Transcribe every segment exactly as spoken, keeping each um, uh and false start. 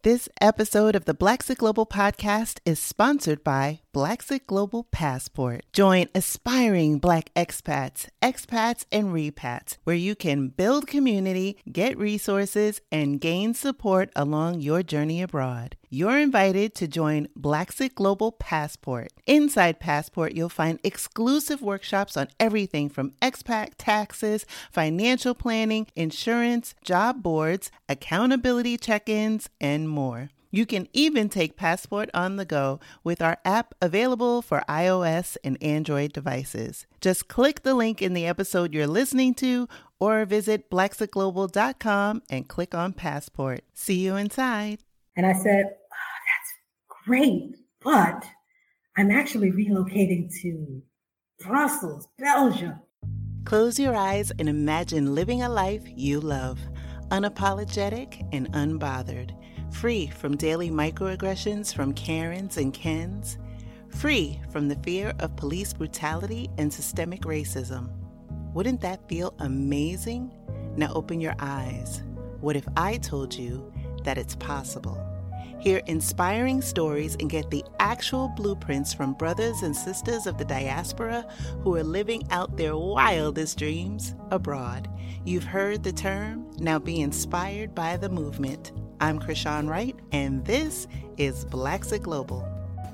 This episode of the Blacksit Global podcast is sponsored by Blacksit Global Passport. Join aspiring Black expats, expats, and repats, where you can build community, get resources, and gain support along your journey abroad. You're invited to join Blacksit Global Passport. Inside Passport, you'll find exclusive workshops on everything from expat taxes, financial planning, insurance, job boards, accountability check-ins, and more. You can even take Passport on the go with our app available for iOS and Android devices. Just click the link in the episode you're listening to or visit blacksit global dot com and click on Passport. See you inside. And I said, oh, that's great, but I'm actually relocating to Brussels, Belgium. Close your eyes and imagine living a life you love, unapologetic and unbothered. Free from daily microaggressions from Karens and Kens. Free from the fear of police brutality and systemic racism. Wouldn't that feel amazing? Now open your eyes. What if I told you that it's possible? Hear inspiring stories and get the actual blueprints from brothers and sisters of the diaspora who are living out their wildest dreams abroad. You've heard the term, now be inspired by the movement. I'm Krishan Wright, and this is Blacksit Global.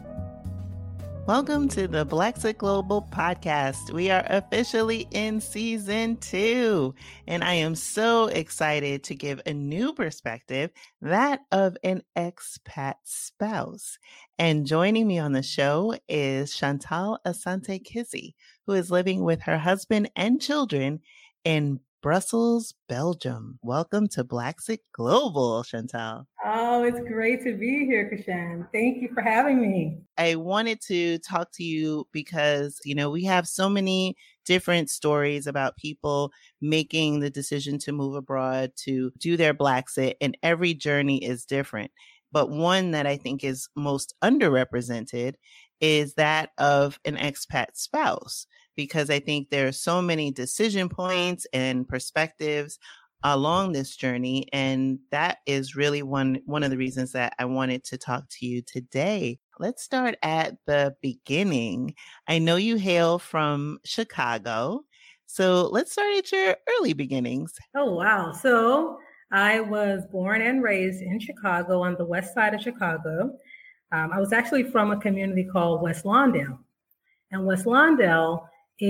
Welcome to the Blacksit Global podcast. We are officially in season two, and I am so excited to give a new perspective, that of an expat spouse. And joining me on the show is Chantal Asante Kizzy, who is living with her husband and children in Brussels, Belgium. Welcome to Blacksit Global, Chantal. Oh, it's great to be here, Krishan. Thank you for having me. I wanted to talk to you because, you know, we have so many different stories about people making the decision to move abroad, to do their Blacksit, and every journey is different. But one that I think is most underrepresented is that of an expat spouse, because I think there are so many decision points and perspectives along this journey. And that is really one, one of the reasons that I wanted to talk to you today. Let's start at the beginning. I know you hail from Chicago, so let's start at your early beginnings. Oh, wow. So I was born and raised in Chicago, on the west side of Chicago. Um, I was actually from a community called West Lawndale. And West Lawndale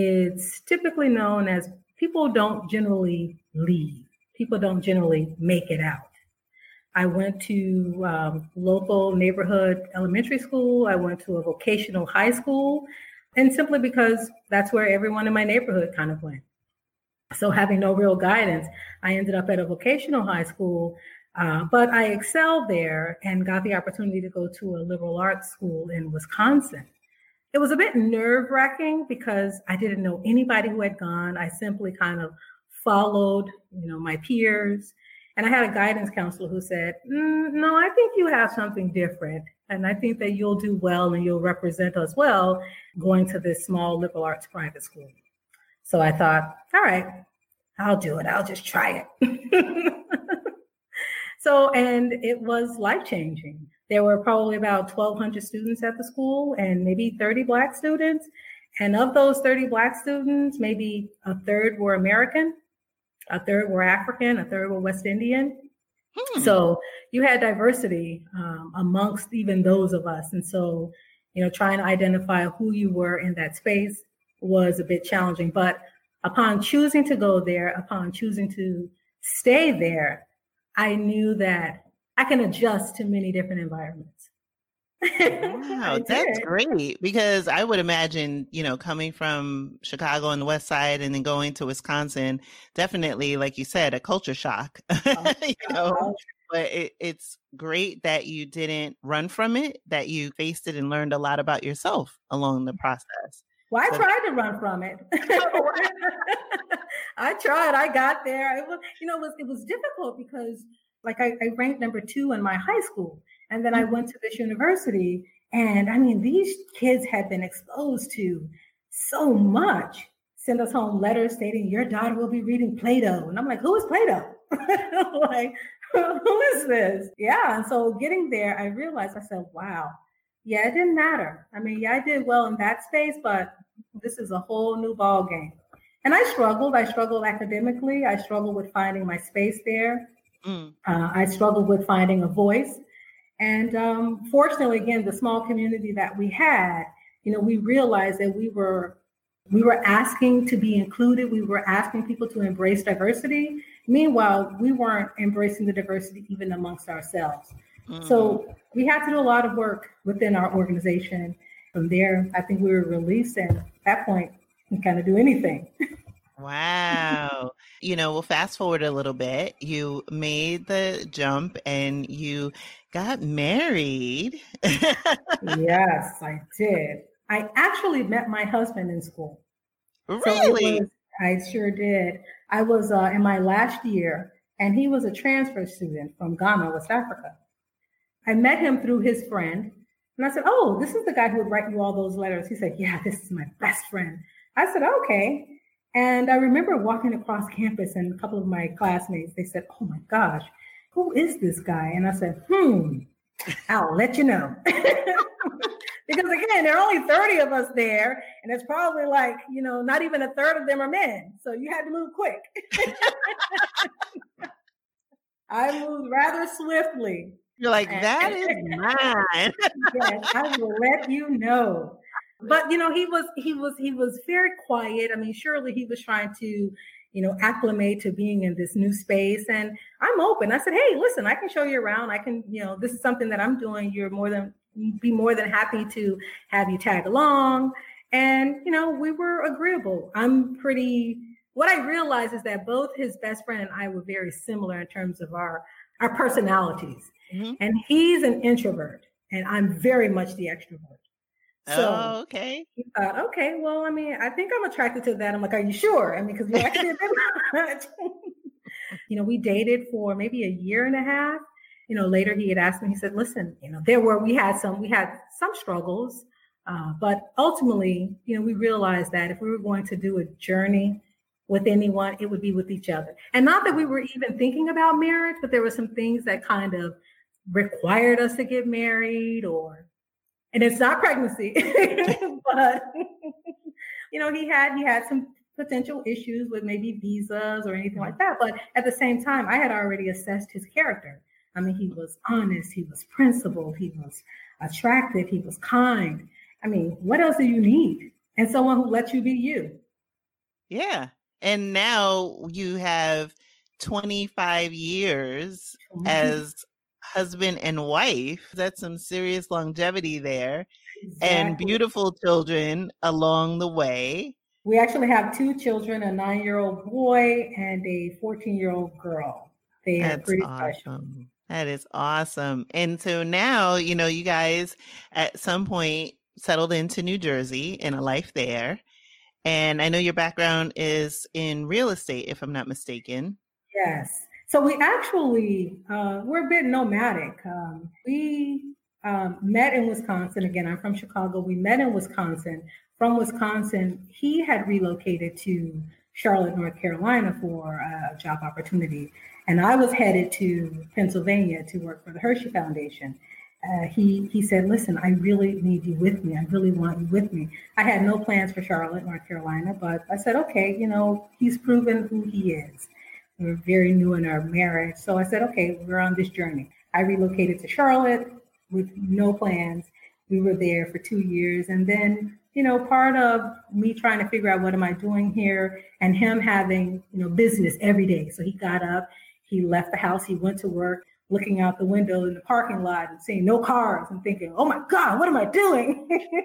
is typically known as people don't generally leave. People don't generally make it out. I went to um, local neighborhood elementary school. I went to a vocational high school, and simply because that's where everyone in my neighborhood kind of went. So having no real guidance, I ended up at a vocational high school, uh, but I excelled there and got the opportunity to go to a liberal arts school in Wisconsin. It was a bit nerve-wracking because I didn't know anybody who had gone. I simply kind of followed, you know, my peers. And I had a guidance counselor who said, mm, no, I think you have something different. And I think that you'll do well and you'll represent us well going to this small liberal arts private school. So I thought, all right, I'll do it. I'll just try it. So, and it was life-changing. There were probably about twelve hundred students at the school and maybe thirty Black students. And of those thirty Black students, maybe a third were American, a third were African, a third were West Indian. Hmm. So you had diversity um, amongst even those of us. And so, you know, trying to identify who you were in that space was a bit challenging. But upon choosing to go there, upon choosing to stay there, I knew that I can adjust to many different environments. Wow, that's great, because I would imagine, you know, coming from Chicago on the west side and then going to Wisconsin, definitely, like you said, a culture shock, oh, you know, but it, it's great that you didn't run from it, that you faced it and learned a lot about yourself along the process. Well, I so- tried to run from it. I tried. I got there. It was, you know, it was, it was difficult because, like, I, I ranked number two in my high school. And then I went to this university. And I mean, these kids had been exposed to so much. Send us home letters stating your daughter will be reading Plato. And I'm like, who is Plato? Like, who is this? Yeah. And so getting there, I realized, I said, wow, yeah, it didn't matter. I mean, yeah, I did well in that space, but this is a whole new ball game. And I struggled. I struggled academically. I struggled with finding my space there. Mm. Uh, I struggled with finding a voice. And um, fortunately, again, the small community that we had, you know, we realized that we were we were asking to be included. We were asking people to embrace diversity. Meanwhile, we weren't embracing the diversity even amongst ourselves. Mm-hmm. So we had to do a lot of work within our organization. From there, I think we were released, and at that point, we kind of do anything. Wow. You know, we'll fast forward a little bit. You made the jump and you got married. Yes, I did. I actually met my husband in school. Really? So was, I sure did. I was uh, in my last year, and he was a transfer student from Ghana, West Africa. I met him through his friend, and I said, oh, this is the guy who would write you all those letters. He said, yeah, this is my best friend. I said, okay. And I remember walking across campus, and a couple of my classmates, they said, oh my gosh, who is this guy? And I said, hmm, I'll let you know. Because again, there are only thirty of us there, and it's probably like, you know, not even a third of them are men. So you had to move quick. I moved rather swiftly. You're like, that is mine. Yes, I will let you know. But, you know, he was, he was, he was very quiet. I mean, surely he was trying to, you know, acclimate to being in this new space. And I'm open. I said, hey, listen, I can show you around. I can, you know, this is something that I'm doing. You're more than, be more than happy to have you tag along. And, you know, we were agreeable. I'm pretty, what I realized is that both his best friend and I were very similar in terms of our, our personalities. Mm-hmm. And he's an introvert, and I'm very much the extrovert. So oh, okay. He thought, okay, well, I mean, I think I'm attracted to that. I'm like, are you sure? I mean, because we actually did not. You know, we dated for maybe a year and a half. You know, later he had asked me, he said, listen, you know, there were, we had some, we had some struggles, uh, but ultimately, you know, we realized that if we were going to do a journey with anyone, it would be with each other. And not that we were even thinking about marriage, but there were some things that kind of required us to get married, or, and it's not pregnancy, but, you know, he had, he had some potential issues with maybe visas or anything like that. But at the same time, I had already assessed his character. I mean, he was honest, he was principled, he was attractive, he was kind. I mean, what else do you need? And someone who lets you be you. Yeah. And now you have twenty-five years mm-hmm. as husband and wife. That's some serious longevity there. Exactly. And beautiful children along the way. We actually have two children, a nine-year-old boy and a fourteen-year-old girl. They are pretty awesome. special. That is awesome. And so now, you know, you guys at some point settled into New Jersey in a life there. And I know your background is in real estate, if I'm not mistaken. Yes. So we actually, uh, we're a bit nomadic. Um, we um, met in Wisconsin. Again, I'm from Chicago. We met in Wisconsin. From Wisconsin, he had relocated to Charlotte, North Carolina for a job opportunity. And I was headed to Pennsylvania to work for the Hershey Foundation. Uh, he he said, listen, I really need you with me. I really want you with me. I had no plans for Charlotte, North Carolina, but I said, okay, you know, he's proven who he is. We were very new in our marriage. So I said, okay, we're on this journey. I relocated to Charlotte with no plans. We were there for two years. And then, you know, part of me trying to figure out what am I doing here and him having, you know, business every day. So he got up, he left the house, he went to work, looking out the window in the parking lot and seeing no cars and thinking, oh my God, what am I doing?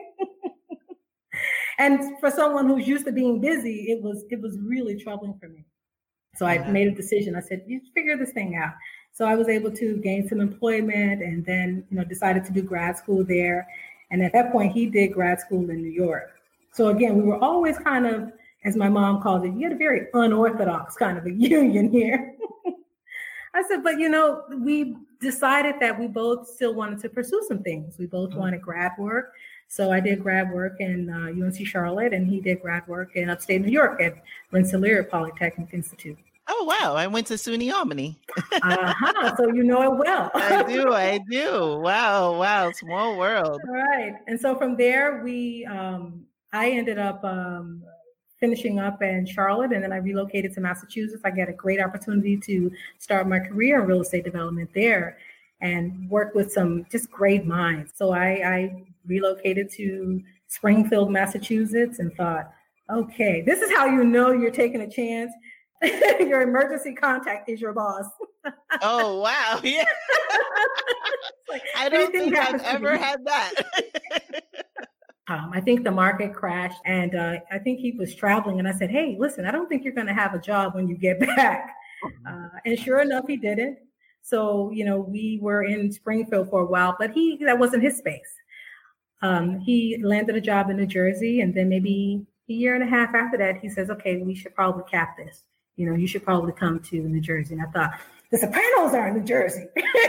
And for someone who's used to being busy, it was it was really troubling for me. So I made a decision. I said, you figure this thing out. So I was able to gain some employment and then, you know, decided to do grad school there. And at that point, he did grad school in New York. So again, we were always kind of, as my mom calls it, you had a very unorthodox kind of a union here. I said, but, you know, we decided that we both still wanted to pursue some things. We both mm-hmm. wanted grad work. So I did grad work in uh, U N C Charlotte, and he did grad work in upstate New York at Rensselaer Polytechnic Institute. Oh, wow. I went to SUNY Albany. Uh-huh. So you know it well. I do. I do. Wow. Wow. Small world. All right. And so from there, we, um, I ended up um, finishing up in Charlotte, and then I relocated to Massachusetts. I got a great opportunity to start my career in real estate development there and work with some just great minds. So I, I relocated to Springfield, Massachusetts, and thought, okay, this is how you know you're taking a chance. Your emergency contact is your boss. Oh, wow. Yeah. Like, I don't think I've ever had that. um, I think the market crashed, and uh, I think he was traveling. And I said, hey, listen, I don't think you're going to have a job when you get back. Uh, and sure enough, he didn't. So, you know, we were in Springfield for a while, but he that wasn't his space. Um, he landed a job in New Jersey, and then maybe a year and a half after that, he says, okay, we should probably cap this. You know, you should probably come to New Jersey. And I thought, the Sopranos are in New Jersey.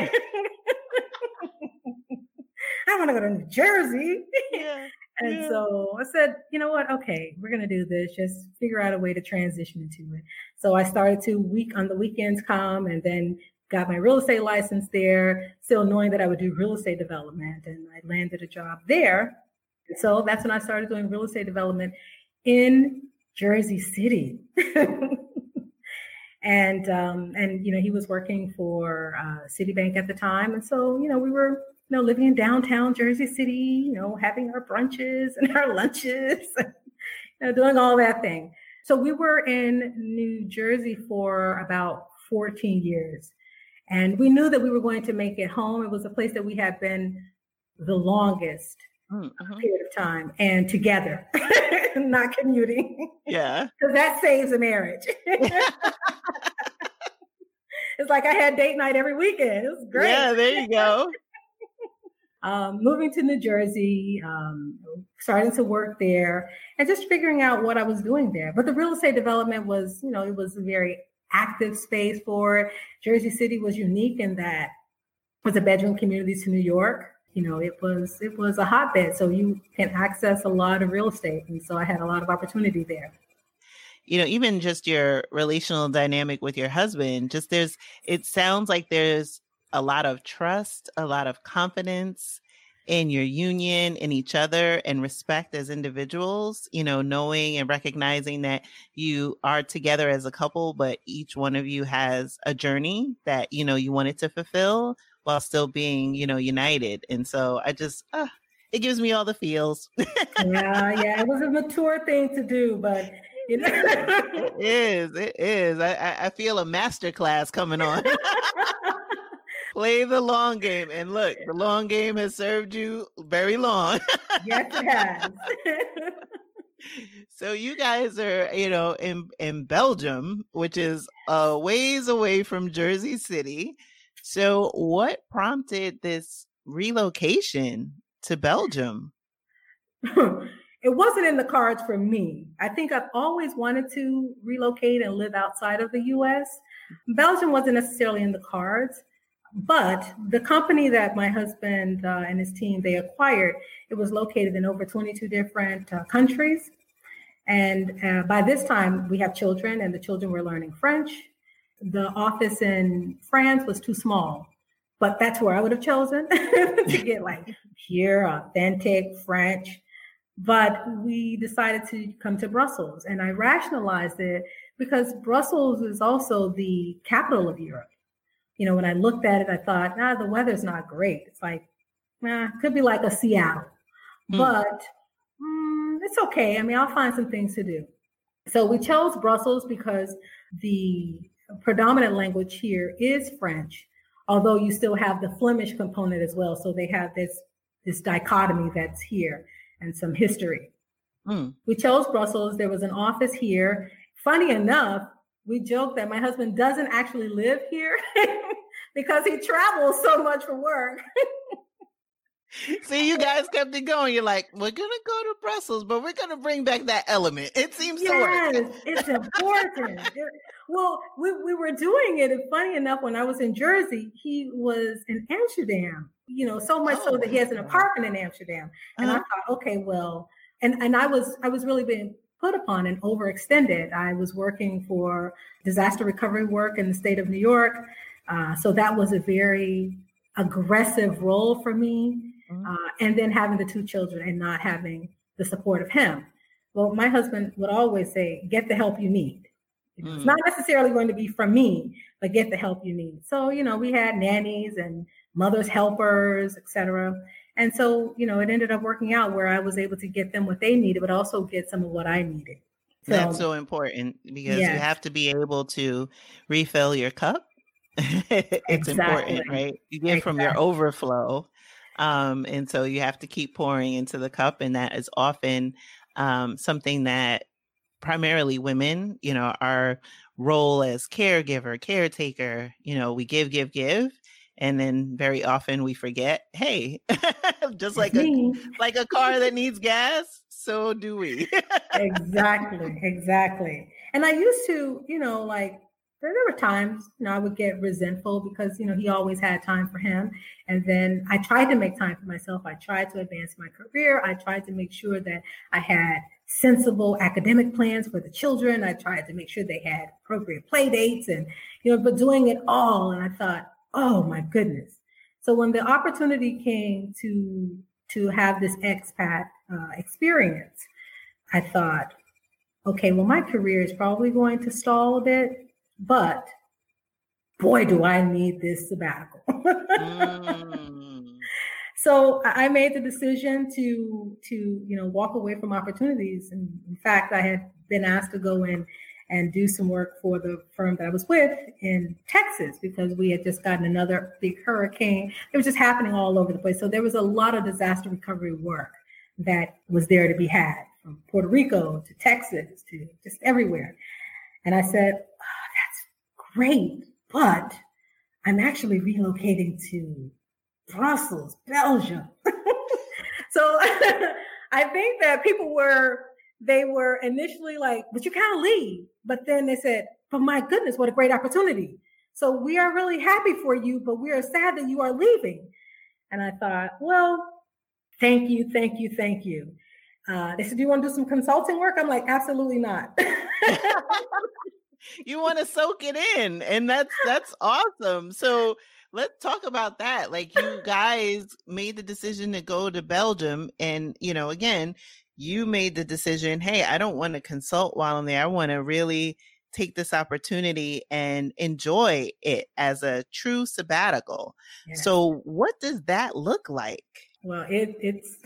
I want to go to New Jersey. Yeah, and yeah. so I said, you know what? Okay, we're going to do this. Just figure out a way to transition into it. So I started to week on the weekends come, and then got my real estate license there, still knowing that I would do real estate development. And I landed a job there. So that's when I started doing real estate development in Jersey City. And, um, and, you know, he was working for uh, Citibank at the time. And so, you know, we were, you know, living in downtown Jersey City, you know, having our brunches and our lunches, you know, doing all that thing. So we were in New Jersey for about fourteen years. And we knew that we were going to make it home. It was a place that we had been the longest mm-hmm. period of time, and together, not commuting. Yeah. Because that saves a marriage. It's like I had date night every weekend. It was great. Yeah, there you go. um, moving to New Jersey, um, starting to work there, and just figuring out what I was doing there. But the real estate development was, you know, it was a very active space for it. Jersey City was unique in that it was a bedroom community to New York. You know, it was it was a hotbed, so you can access a lot of real estate. And so I had a lot of opportunity there. You know, even just your relational dynamic with your husband, just there's, it sounds like there's a lot of trust, a lot of confidence in your union, in each other, and respect as individuals, you know, knowing and recognizing that you are together as a couple, but each one of you has a journey that, you know, you wanted to fulfill while still being, you know, united. And so I just, uh, it gives me all the feels. yeah, yeah, it was a mature thing to do, but you know. It is, it is. I, I feel a master class coming on. Play the long game. And look, the long game has served you very long. Yes, it has. So you guys are, you know, in, in Belgium, which is a ways away from Jersey City. So what prompted this relocation to Belgium? It wasn't in the cards for me. I think I've always wanted to relocate and live outside of the U S. Belgium wasn't necessarily in the cards, but the company that my husband uh, and his team, they acquired, it was located in over twenty-two different uh, countries. And uh, by this time, we have children, and the children were learning French. The office in France was too small, but that's where I would have chosen to get like pure, authentic French. But we decided to come to Brussels, and I rationalized it because Brussels is also the capital of Europe. You know, when I looked at it, I thought, nah, the weather's not great. It's like, nah, could be like a Seattle, mm. but mm, it's okay. I mean, I'll find some things to do. So we chose Brussels because the predominant language here is French, although you still have the Flemish component as well. So they have this, this dichotomy that's here and some history. Mm. We chose Brussels. There was an office here. Funny enough, we joke that my husband doesn't actually live here because he travels so much for work. See, you guys kept it going. You're like, we're going to go to Brussels, but we're going to bring back that element. It seems yes, to work. It's important. it, well, we, we were doing it. And funny enough, when I was in Jersey, he was in Amsterdam, you know, so much oh, so that he has an apartment in Amsterdam. And uh-huh. I thought, okay, well, and, and I was I was really being put upon and overextended. I was working for disaster recovery work in the state of New York. Uh, so that was a very aggressive role for me. Mm-hmm. Uh, and then having the two children and not having the support of him. Well, my husband would always say, get the help you need. Mm-hmm. It's not necessarily going to be from me, but get the help you need. So, you know, we had nannies and mother's helpers, et cetera. And so, you know, it ended up working out where I was able to get them what they needed, but also get some of what I needed. So, that's so important because yes. you have to be able to refill your cup. It's exactly. important, right? You get exactly. from your overflow. Um, and so you have to keep pouring into the cup. And that is often um, something that primarily women, you know, our role as caregiver, caretaker, you know, we give, give, give. And then very often we forget, hey, just like a, like a car that needs gas, so do we. Exactly, exactly. And I used to, you know, like, there were times, you know, I would get resentful because, you know, he always had time for him. And then I tried to make time for myself. I tried to advance my career. I tried to make sure that I had sensible academic plans for the children. I tried to make sure they had appropriate play dates and, you know, but doing it all. And I thought, oh my goodness. So when the opportunity came to, to have this expat uh, experience, I thought, okay, well, my career is probably going to stall a bit. But boy, do I need this sabbatical. mm. So I made the decision to, to, you know, walk away from opportunities. And in fact, I had been asked to go in and do some work for the firm that I was with in Texas because we had just gotten another big hurricane. It was just happening all over the place. So there was a lot of disaster recovery work that was there to be had from Puerto Rico to Texas to just everywhere. And I said, great, but I'm actually relocating to Brussels, Belgium. So I think that people were, they were initially like, but you can't leave. But then they said, but my goodness, what a great opportunity. So we are really happy for you, but we are sad that you are leaving. And I thought, well, thank you, thank you, thank you. Uh, they said, do you want to do some consulting work? I'm like, absolutely not. You want to soak it in, and that's that's awesome. So let's talk about that. Like, you guys made the decision to go to Belgium, and you know, again, you made the decision, hey, I don't want to consult while I'm there. I want to really take this opportunity and enjoy it as a true sabbatical. Yes. So what does that look like? Well, it it's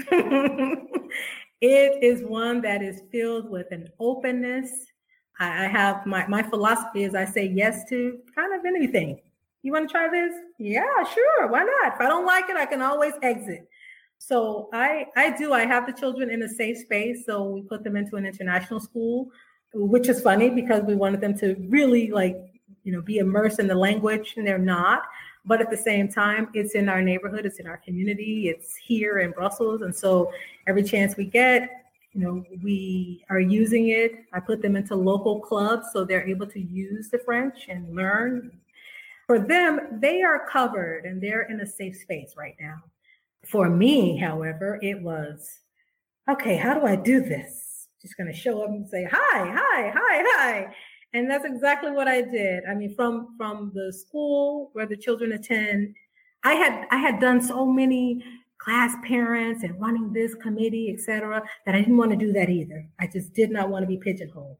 it is one that is filled with an openness. I have my, my philosophy is I say yes to kind of anything. You want to try this? Yeah, sure. Why not? If I don't like it, I can always exit. So I, I do. I have the children in a safe space. So we put them into an international school, which is funny because we wanted them to really like, you know, be immersed in the language, and they're not. But at the same time, it's in our neighborhood. It's in our community. It's here in Brussels. And so every chance we get, you know, we are using it. I put them into local clubs so they're able to use the French and learn. For them, they are covered and they're in a safe space right now. For me, however, it was, okay, how do I do this? Just going to show up and say, hi, hi, hi, hi. And that's exactly what I did. I mean, from, from the school where the children attend, I had, I had done so many class parents and running this committee, et cetera, that I didn't want to do that either. I just did not want to be pigeonholed.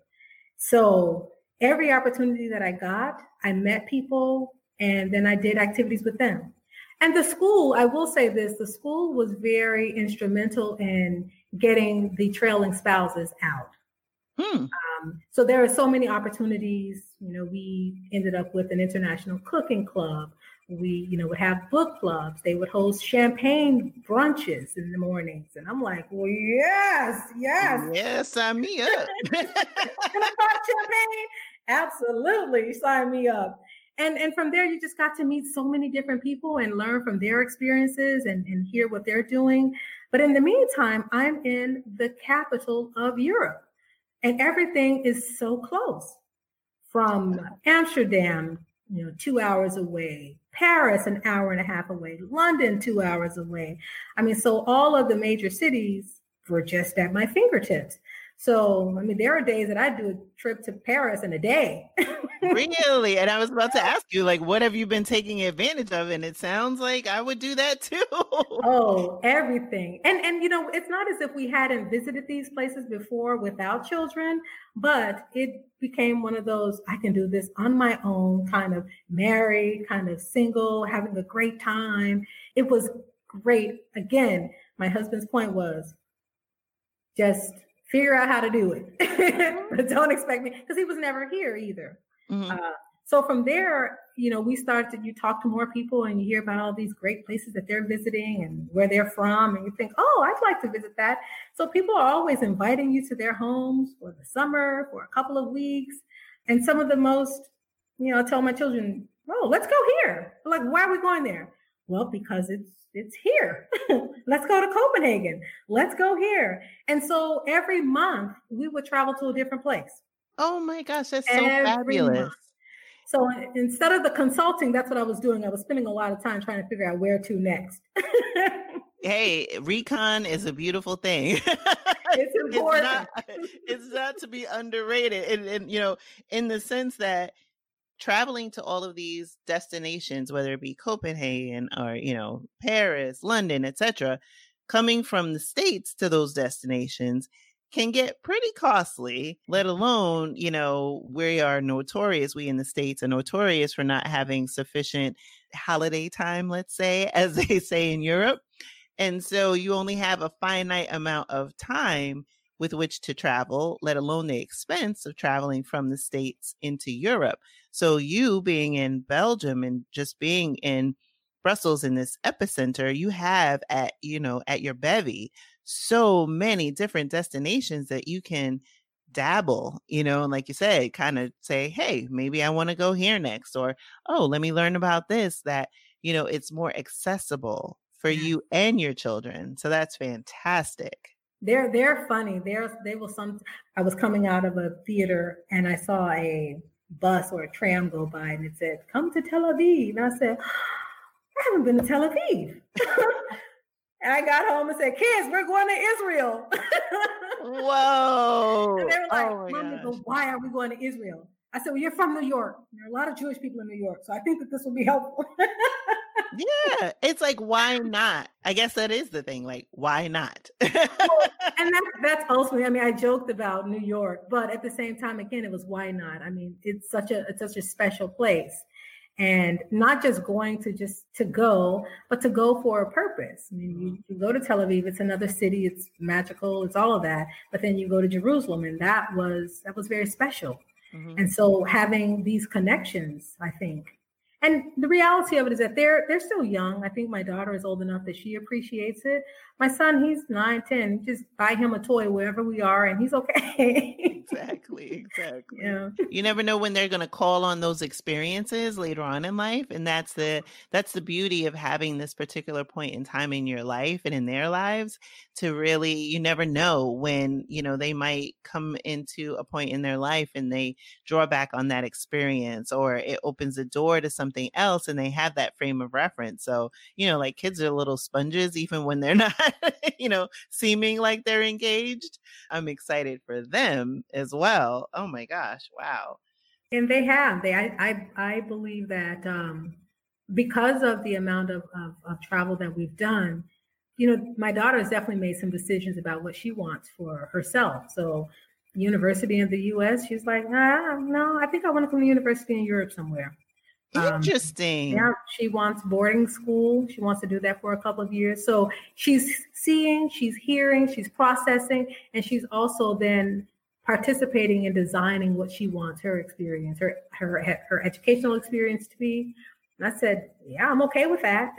So every opportunity that I got, I met people and then I did activities with them. And the school, I will say this, the school was very instrumental in getting the trailing spouses out. Hmm. Um, so there are so many opportunities. You know, we ended up with an international cooking club. We, you know, would have book clubs. They would host champagne brunches in the mornings. And I'm like, well, yes, yes. Yes, sign me up. Can I buy champagne? Absolutely, sign me up. And and from there, you just got to meet so many different people and learn from their experiences and, and hear what they're doing. But in the meantime, I'm in the capital of Europe. And everything is so close. From Amsterdam, you know, two hours away, Paris, an hour and a half away, London, two hours away. I mean, so all of the major cities were just at my fingertips. So, I mean, there are days that I do a trip to Paris in a day. Really? And I was about to ask you, like, what have you been taking advantage of? And it sounds like I would do that too. Oh, everything. And, and, you know, it's not as if we hadn't visited these places before without children, but it became one of those, I can do this on my own, kind of married, kind of single, having a great time. It was great. Again, my husband's point was just figure out how to do it, but don't expect me, because he was never here either. Mm-hmm. Uh, so from there, you know, we started, you talk to more people and you hear about all these great places that they're visiting and where they're from. And you think, oh, I'd like to visit that. So people are always inviting you to their homes for the summer, for a couple of weeks. And some of the most, you know, I tell my children, oh, let's go here. They're like, why are we going there? Well, because it's, it's here. Let's go to Copenhagen. Let's go here. And so every month we would travel to a different place. Oh my gosh, that's so every fabulous. Month. So instead of the consulting, that's what I was doing. I was spending a lot of time trying to figure out where to next. Hey, recon is a beautiful thing. It's important. It's not, it's not to be underrated. And, and, you know, in the sense that traveling to all of these destinations, whether it be Copenhagen or, you know, Paris, London, et cetera, coming from the States to those destinations can get pretty costly, let alone, you know, we are notorious, we in the States are notorious for not having sufficient holiday time, let's say, as they say in Europe. And so you only have a finite amount of time with which to travel, let alone the expense of traveling from the States into Europe. So you being in Belgium and just being in Brussels in this epicenter, you have at, you know, at your bevy, so many different destinations that you can dabble, you know, and like you said, kind of say, hey, maybe I want to go here next, or, oh, let me learn about this, that, you know, it's more accessible for you and your children. So that's fantastic. They're, they're funny. They're, they will some, I was coming out of a theater and I saw a bus or a tram go by and it said, come to Tel Aviv. And I said, I haven't been to Tel Aviv. And I got home and said, kids, we're going to Israel. Whoa. And they were like, oh Mommy, but why are we going to Israel? I said, well, you're from New York. There are a lot of Jewish people in New York. So I think that this will be helpful. Yeah. It's like, why not? I guess that is the thing. Like, why not? Well, and that, that's ultimately, I mean, I joked about New York, but at the same time, again, it was why not? I mean, it's such a, it's such a special place. And not just going to just to go, but to go for a purpose. I mean, you, you go to Tel Aviv, it's another city, it's magical, it's all of that. But then you go to Jerusalem, and that was that was very special. Mm-hmm. And so having these connections, I think. And the reality of it is that they're they're still young. I think my daughter is old enough that she appreciates it. My son, he's nine, ten. Just buy him a toy wherever we are, and he's okay. Exactly, exactly. Yeah. You never know when they're going to call on those experiences later on in life, and that's the that's the beauty of having this particular point in time in your life and in their lives. To really, you never know when, you know, they might come into a point in their life and they draw back on that experience, or it opens a door to something something else and they have that frame of reference. So, you know, like kids are little sponges, even when they're not, you know, seeming like they're engaged. I'm excited for them as well. Oh my gosh. Wow. And they have, they, I, I, I believe that um, because of the amount of, of, of travel that we've done, you know, my daughter has definitely made some decisions about what she wants for herself. So university in the U S, she's like, ah, no, I think I want to come to university in Europe somewhere. Interesting. Um, yeah, she wants boarding school. She wants to do that for a couple of years. So she's seeing, she's hearing, she's processing, and she's also then participating in designing what she wants her experience, her her her educational experience to be. And I said, yeah, I'm okay with that.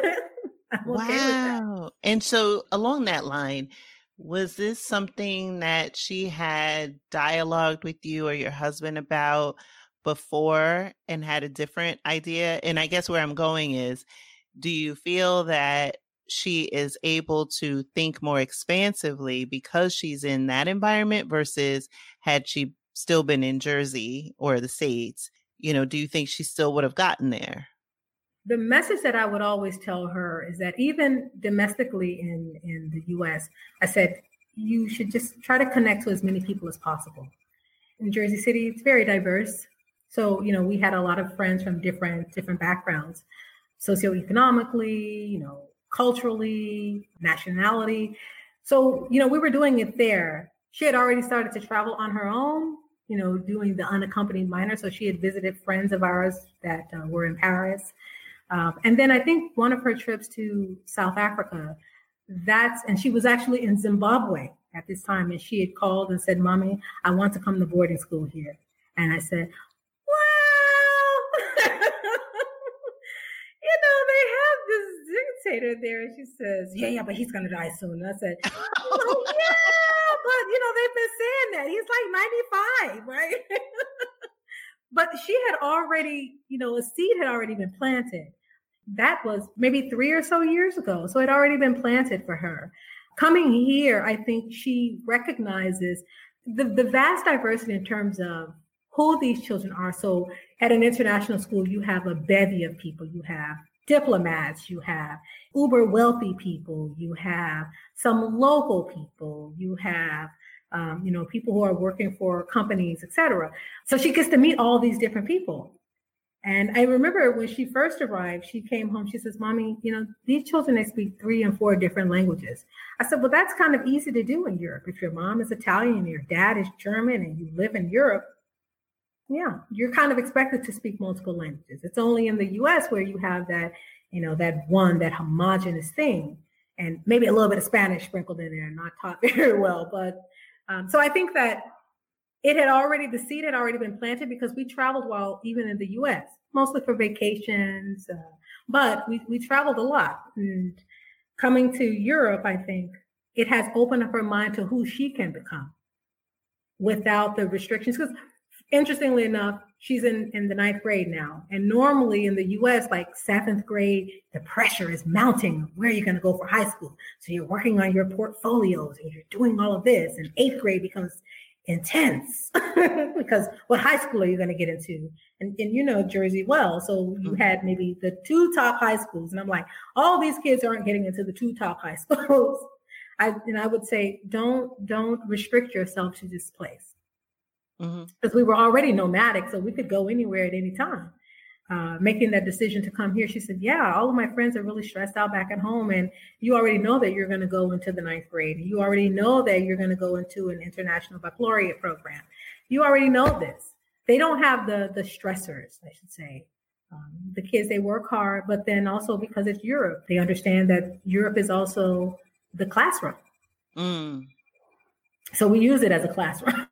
I'm wow. okay with that. And so along that line, was this something that she had dialogued with you or your husband about before and had a different idea? And I guess where I'm going is, do you feel that she is able to think more expansively because she's in that environment versus had she still been in Jersey or the States? You know, do you think she still would have gotten there? The message that I would always tell her is that even domestically in, in the U S, I said, you should just try to connect to as many people as possible. In Jersey City, it's very diverse. So, you know, we had a lot of friends from different different backgrounds, socioeconomically, you know, culturally, nationality. So, you know, we were doing it there. She had already started to travel on her own, you know, doing the unaccompanied minor. So she had visited friends of ours that uh, were in Paris. Um, and then I think one of her trips to South Africa, that's, and she was actually in Zimbabwe at this time. And she had called and said, Mommy, I want to come to boarding school here. And I said, well, you know, they have this dictator there. And she says, yeah, yeah, but he's going to die soon. And I said, oh, yeah, but, you know, they've been saying that. He's like ninety-five, right? But she had already, you know, a seed had already been planted. That was maybe three or so years ago. So it had already been planted for her. Coming here, I think she recognizes the, the vast diversity in terms of who these children are. So at an international school, you have a bevy of people. You have diplomats, you have uber wealthy people, you have some local people, you have Um, you know, people who are working for companies, et cetera. So she gets to meet all these different people. And I remember when she first arrived, she came home, she says, Mommy, you know, these children, they speak three and four different languages. I said, well, that's kind of easy to do in Europe. If your mom is Italian and your dad is German and you live in Europe, yeah, you're kind of expected to speak multiple languages. It's only in the U S where you have that, you know, that one, that homogenous thing, and maybe a little bit of Spanish sprinkled in there, not taught very well, but Um, so I think that it had already, the seed had already been planted because we traveled while even in the U S, mostly for vacations, uh, but we, we traveled a lot. And coming to Europe, I think it has opened up her mind to who she can become without the restrictions. Because interestingly enough, she's in, in the ninth grade now. And normally in the U S, like seventh grade, the pressure is mounting. Where are you going to go for high school? So you're working on your portfolios and you're doing all of this. And eighth grade becomes intense because what high school are you going to get into? And, and you know Jersey well. So you had maybe the two top high schools. And I'm like, all these kids aren't getting into the two top high schools. I, and I would say, don't, don't restrict yourself to this place. Because mm-hmm. we were already nomadic, so we could go anywhere at any time. Uh, making that decision to come here, she said, yeah, all of my friends are really stressed out back at home, and you already know that you're going to go into the ninth grade. You already know that you're going to go into an international baccalaureate program. You already know this. They don't have the the stressors, I should say. Um, the kids, they work hard, but then also because it's Europe, they understand that Europe is also the classroom. Mm. So we use it as a classroom.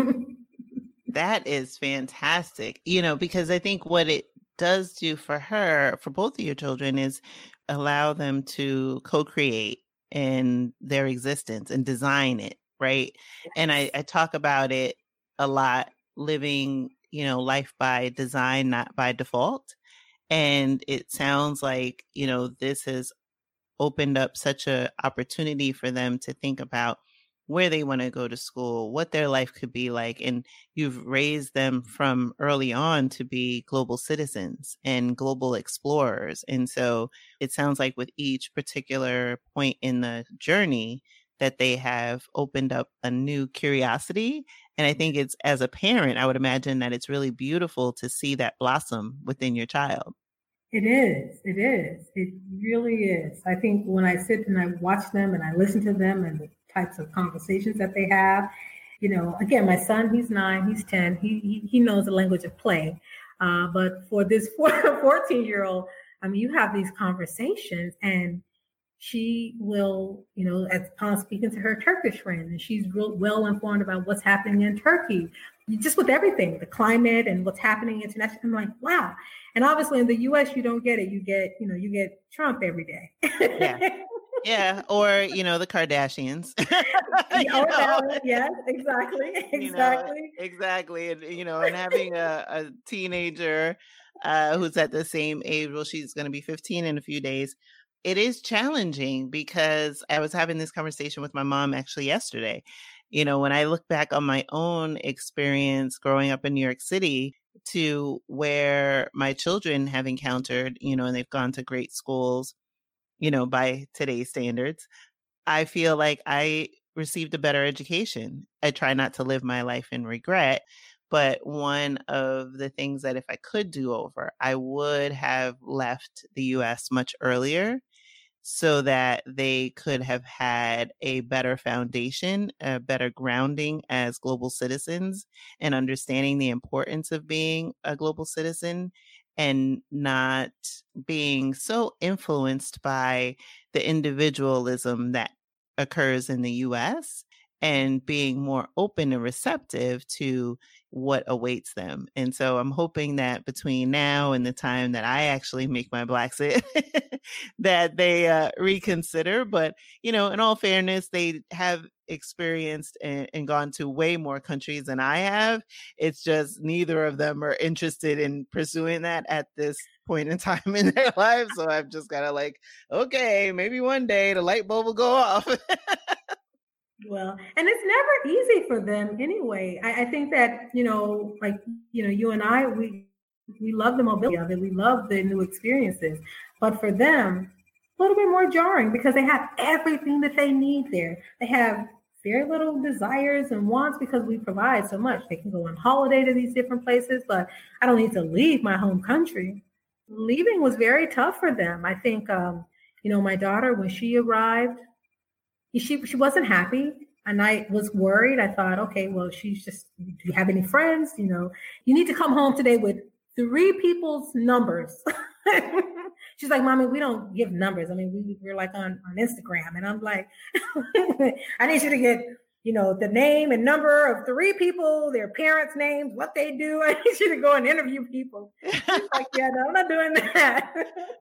That is fantastic, you know, because I think what it does do for her, for both of your children, is allow them to co-create in their existence and design it, right? Yes. And I, I talk about it a lot, living, you know, life by design, not by default. And it sounds like, you know, this has opened up such an opportunity for them to think about where they want to go to school, what their life could be like. And you've raised them from early on to be global citizens and global explorers. And so it sounds like with each particular point in the journey that they have opened up a new curiosity. And I think it's, as a parent, I would imagine that it's really beautiful to see that blossom within your child. It is. It is. It really is. I think when I sit and I watch them and I listen to them and the types of conversations that they have, you know, again, my son, he's nine, he's ten, he he, he knows the language of play. Uh, but for this fourteen year old, I mean, you have these conversations and she will, you know, as upon speaking to her Turkish friend, and she's real well informed about what's happening in Turkey, just with everything, the climate and what's happening internationally. I'm like, wow. And obviously in the U S, you don't get it. You get, you know, you get Trump every day. Yeah. Yeah. Or, you know, the Kardashians. Oh, that, yes, exactly. Exactly. You know, exactly. And, you know, and having a, a teenager uh, who's at the same age, well, she's going to be fifteen in a few days. It is challenging because I was having this conversation with my mom actually yesterday. You know, when I look back on my own experience growing up in New York City to where my children have encountered, you know, and they've gone to great schools, you know, by today's standards, I feel like I received a better education. I try not to live my life in regret. But one of the things that if I could do over, I would have left the U S much earlier so that they could have had a better foundation, a better grounding as global citizens and understanding the importance of being a global citizen and not being so influenced by the individualism that occurs in the U S and being more open and receptive to what awaits them. And so I'm hoping that between now and the time that I actually make my Blaxit, that they uh, reconsider. But, you know, in all fairness, they have experienced and, and gone to way more countries than I have. It's just neither of them are interested in pursuing that at this point in time in their lives. So I've just got to like, okay, maybe one day the light bulb will go off. Well, and it's never easy for them anyway. I, I think that, you know, like, you know, you and I, we we love the mobility of it. We love the new experiences. But for them, a little bit more jarring because they have everything that they need there. They have very little desires and wants because we provide so much. They can go on holiday to these different places, but I don't need to leave my home country. Leaving was very tough for them. I think, um, you know, my daughter, when she arrived, She she wasn't happy, and I was worried. I thought, okay, well, she's just, do you have any friends? You know, you need to come home today with three people's numbers. She's like, Mommy, we don't give numbers. I mean, we, we're like on, on Instagram. And I'm like, I need you to get, you know, the name and number of three people, their parents' names, what they do. I need you to go and interview people. She's like, yeah, no, I'm not doing that.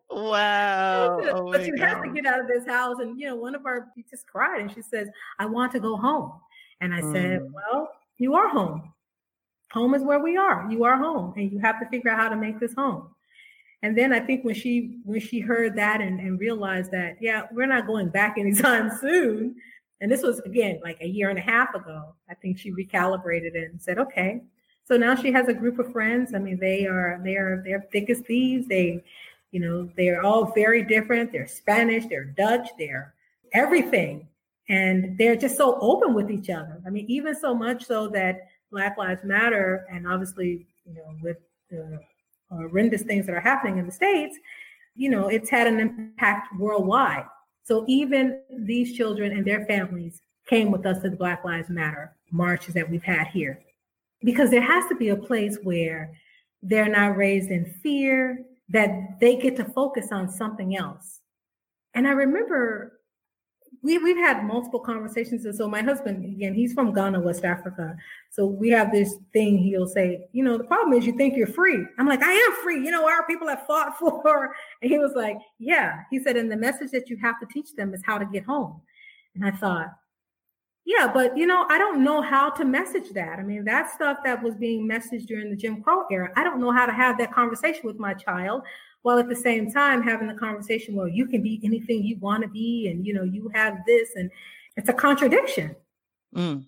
Wow. Oh but you God. have to get out of this house. And, you know, one of our, she just cried and she says, I want to go home. And I mm. said, well, you are home. Home is where we are. You are home. And you have to figure out how to make this home. And then I think when she when she heard that and, and realized that, yeah, we're not going back anytime soon. And this was, again, like a year and a half ago. I think she recalibrated it and said, okay. So now she has a group of friends. I mean, they are, they are, they're thick as thieves. They, you know, they're all very different. They're Spanish, they're Dutch, they're everything. And they're just so open with each other. I mean, even so much so that Black Lives Matter, and obviously, you know, with the horrendous things that are happening in the States, you know, it's had an impact worldwide. So even these children and their families came with us to the Black Lives Matter marches that we've had here. Because there has to be a place where they're not raised in fear, that they get to focus on something else. And I remember we, we've had multiple conversations. And so my husband, again, he's from Ghana, West Africa. So we have this thing, he'll say, you know, the problem is you think you're free. I'm like, I am free. You know, our people have fought for. And he was like, yeah. He said, and the message that you have to teach them is how to get home. And I thought, yeah, but, you know, I don't know how to message that. I mean, that stuff that was being messaged during the Jim Crow era, I don't know how to have that conversation with my child, while at the same time having the conversation, well, you can be anything you want to be, and, you know, you have this, and it's a contradiction. Mm.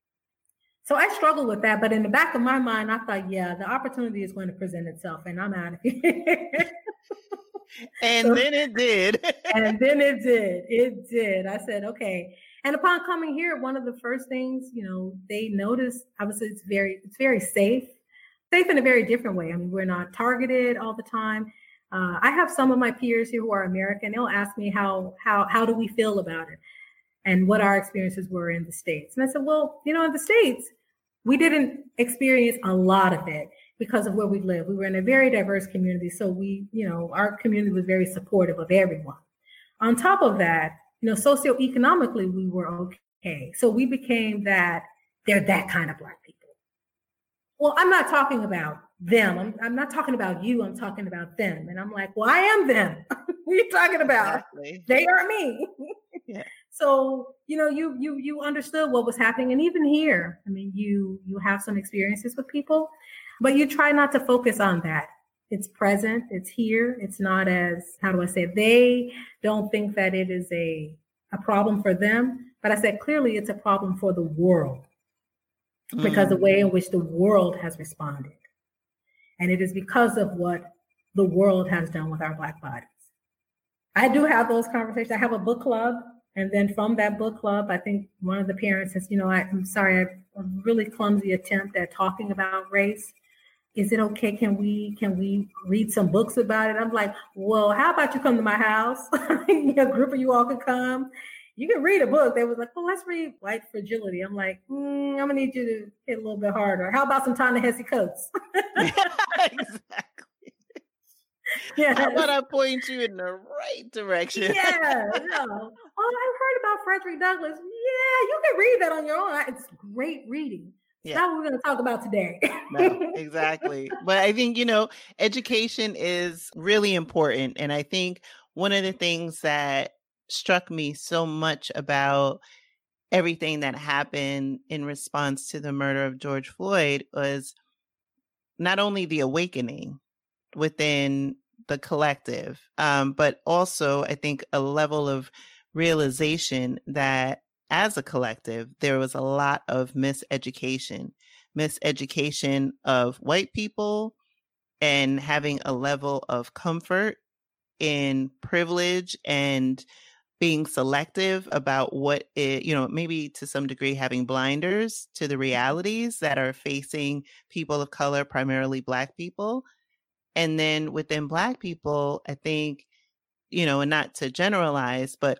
So I struggled with that, but in the back of my mind, I thought, yeah, the opportunity is going to present itself, and I'm out of here. And so, then it did. and then it did. It did. I said, okay. And upon coming here, one of the first things, you know, they noticed, obviously it's very, it's very safe, safe in a very different way. I mean, we're not targeted all the time. Uh, I have some of my peers here who are American. They'll ask me how, how, how do we feel about it and what our experiences were in the States. And I said, well, you know, in the States, we didn't experience a lot of it because of where we live. We were in a very diverse community. So we, you know, our community was very supportive of everyone. On top of that, you know, socioeconomically, we were okay. So we became that, they're that kind of Black people. Well, I'm not talking about them. I'm, I'm not talking about you. I'm talking about them. And I'm like, well, I am them. What are you talking about? Exactly. They are me. Yeah. So, you know, you you you understood what was happening. And even here, I mean, you you have some experiences with people, but you try not to focus on that. It's present. It's here. It's not as, how do I say it? They don't think that it is a, a problem for them. But I said, clearly, it's a problem for the world mm. because the way in which the world has responded. And it is because of what the world has done with our Black bodies. I do have those conversations. I have a book club. And then from that book club, I think one of the parents says, you know, I, I'm sorry, I, a really clumsy attempt at talking about race. Is it okay? Can we can we read some books about it? I'm like, well, how about you come to my house? A group of you all can come. You can read a book. They was like, well, let's read White Fragility. I'm like, mm, I'm gonna need you to hit a little bit harder. How about some Ta-Nehisi Coates? Exactly. Yeah. How about I point you in the right direction? Yeah. No. Oh, I've heard about Frederick Douglass. Yeah, you can read that on your own. It's great reading. It's Yeah. not what we're going to talk about today. No, exactly. But I think, you know, education is really important. And I think one of the things that struck me so much about everything that happened in response to the murder of George Floyd was not only the awakening within the collective, um, but also I think a level of realization that as a collective, there was a lot of miseducation, miseducation of white people and having a level of comfort in privilege and being selective about what it, you know, maybe to some degree having blinders to the realities that are facing people of color, primarily Black people. And then within Black people, I think, you know, and not to generalize, but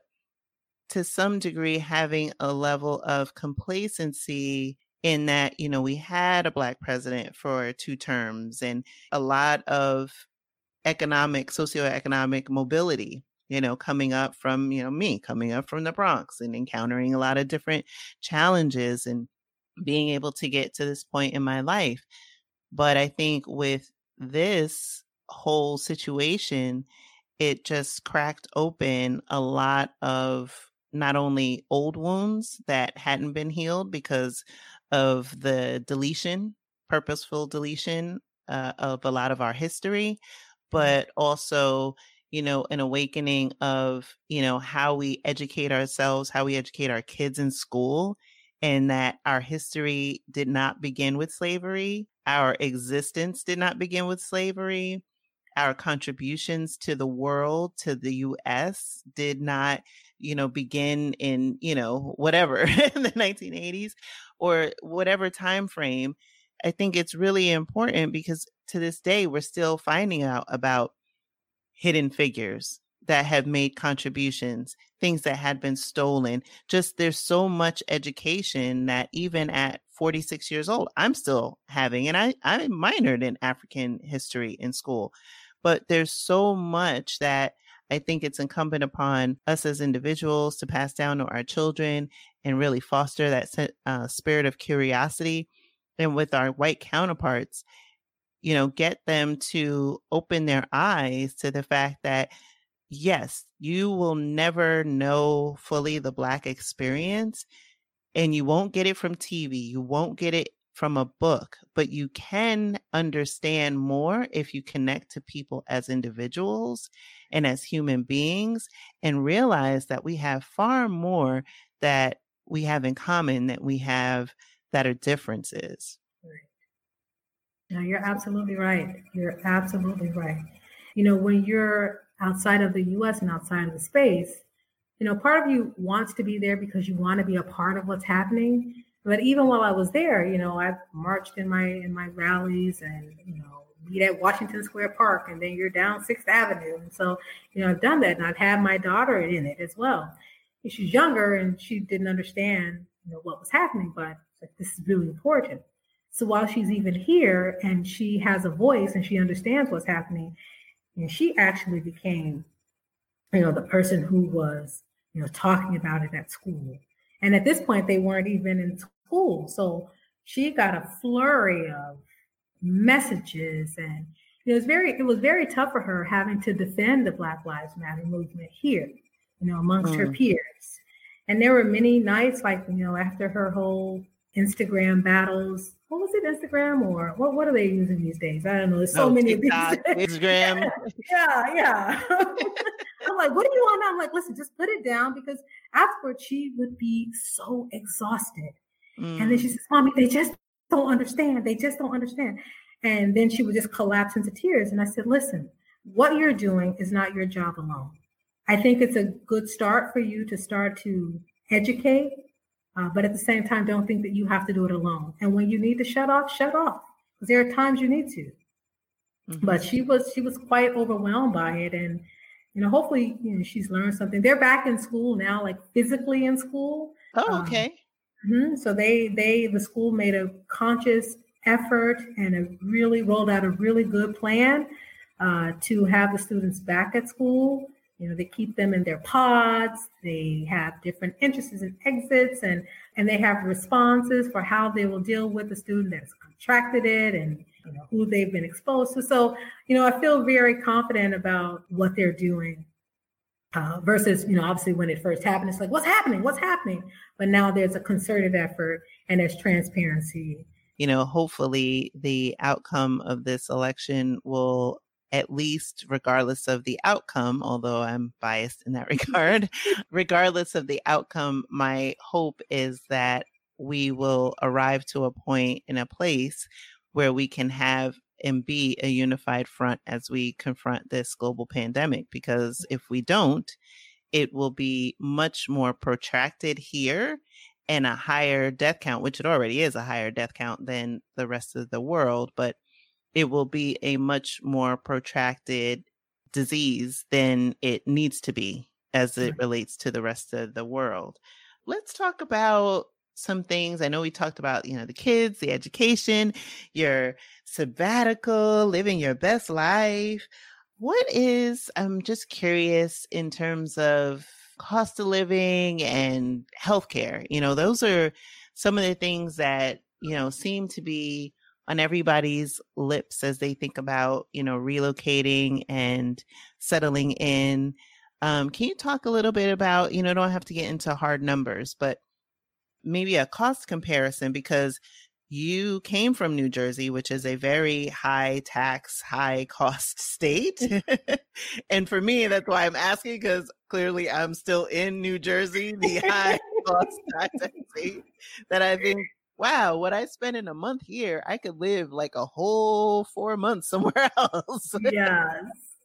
to some degree having a level of complacency in that, you know, we had a Black president for two terms and a lot of economic, socioeconomic mobility, you know, coming up from, you know, me coming up from the Bronx and encountering a lot of different challenges and being able to get to this point in my life. But I think with this whole situation, it just cracked open a lot of not only old wounds that hadn't been healed because of the deletion, purposeful deletion uh, of a lot of our history, but also, you know, an awakening of, you know, how we educate ourselves, how we educate our kids in school, and that our history did not begin with slavery. Our existence did not begin with slavery. Our contributions to the world, to the U S did not, you know, begin in, you know, whatever, in the nineteen eighties or whatever time frame. I think it's really important because to this day, we're still finding out about hidden figures that have made contributions, things that had been stolen. Just there's so much education that even at forty-six years old, I'm still having, and I, I minored in African history in school. But there's so much that I think it's incumbent upon us as individuals to pass down to our children and really foster that uh, spirit of curiosity. And with our white counterparts, you know, get them to open their eyes to the fact that, yes, you will never know fully the Black experience, and you won't get it from T V. You won't get it from a book, but you can understand more if you connect to people as individuals and as human beings and realize that we have far more that we have in common than we have that are differences. No, you're absolutely right. You're absolutely right. You know, when you're outside of the U S and outside of the space, you know, part of you wants to be there because you want to be a part of what's happening. But even while I was there, you know, I've marched in my in my rallies and, you know, meet at Washington Square Park, and then you're down Sixth Avenue. And so, you know, I've done that, and I've had my daughter in it as well. And she's younger and she didn't understand, you know, what was happening, but like, this is really important. So while she's even here and she has a voice and she understands what's happening, and she actually became, you know, the person who was, you know, talking about it at school. And at this point, they weren't even in school. So she got a flurry of messages, and it was very, it was very tough for her having to defend the Black Lives Matter movement here, you know, amongst mm. her peers. And there were many nights, like, you know, after her whole Instagram battles. What was it, Instagram, or what? What are they using these days? I don't know. There's so oh, many TikTok, of these. Instagram. yeah, yeah. I'm like, what are you on now? I'm like, listen, just put it down, because afterwards she would be so exhausted. Mm. And then she says, Mommy, they just don't understand. They just don't understand. And then she would just collapse into tears. And I said, listen, what you're doing is not your job alone. I think it's a good start for you to start to educate, uh, but at the same time, don't think that you have to do it alone. And when you need to shut off, shut off, because there are times you need to. Mm-hmm. But she was she was quite overwhelmed by it, and you know, hopefully, you know, she's learned something. They're back in school now, like physically in school. Oh, okay. Um, mm-hmm. So they they the school made a conscious effort and a really rolled out a really good plan uh, to have the students back at school. You know, they keep them in their pods. They have different entrances and exits, and and they have responses for how they will deal with the student that has contracted it, and you know who they've been exposed to. So, you know, I feel very confident about what they're doing. Uh, versus, you know, obviously when it first happened, it's like, what's happening? What's happening? But now there's a concerted effort and there's transparency. You know, hopefully the outcome of this election will, at least regardless of the outcome, although I'm biased in that regard, regardless of the outcome, my hope is that we will arrive to a point in a place where we can have and be a unified front as we confront this global pandemic. Because if we don't, it will be much more protracted here and a higher death count, which it already is a higher death count than the rest of the world, but it will be a much more protracted disease than it needs to be as it relates to the rest of the world. Let's talk about some things. I know we talked about, you know, the kids, the education, your sabbatical, living your best life. What is, I'm just curious in terms of cost of living and healthcare. You know, those are some of the things that, you know, seem to be on everybody's lips as they think about, you know, relocating and settling in. Um, can you talk a little bit about, you know, don't have to get into hard numbers, but maybe a cost comparison, because you came from New Jersey, which is a very high tax, high cost state. And for me, that's why I'm asking, because clearly I'm still in New Jersey, the high cost tax state, that I think, wow, what I spend in a month here, I could live like a whole four months somewhere else. Yes.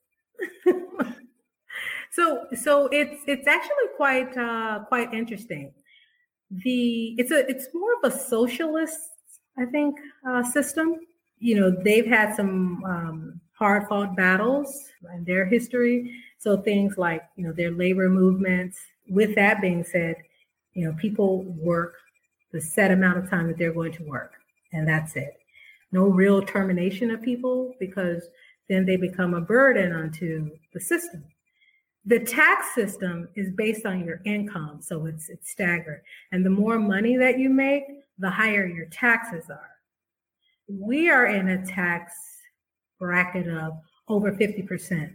so so it's it's actually quite uh, quite interesting. The it's a it's more of a socialist, I think, uh, system. You know, they've had some um, hard fought battles in their history. So things like, you know, their labor movements. With that being said, you know, people work the set amount of time that they're going to work, and that's it. No real termination of people, because then they become a burden onto the system. The tax system is based on your income, so it's it's staggered. And the more money that you make, the higher your taxes are. We are in a tax bracket of over fifty percent